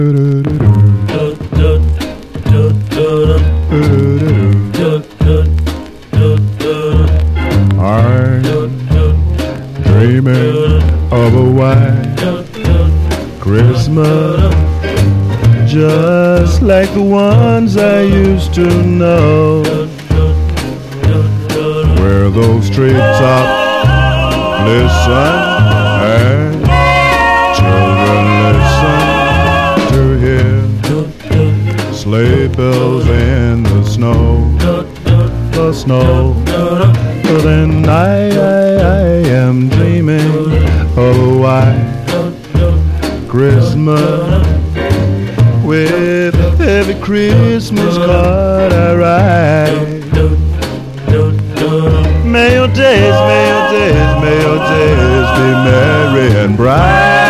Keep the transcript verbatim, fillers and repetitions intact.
dreaming of a white Christmas, just like the ones I used to know, where those treetops listen and children listen to hear sleigh bells in the snow, the snow. But then I, I, I am dreaming of a white Christmas, with every Christmas card I write. May your days, may your days, may your days be merry and bright.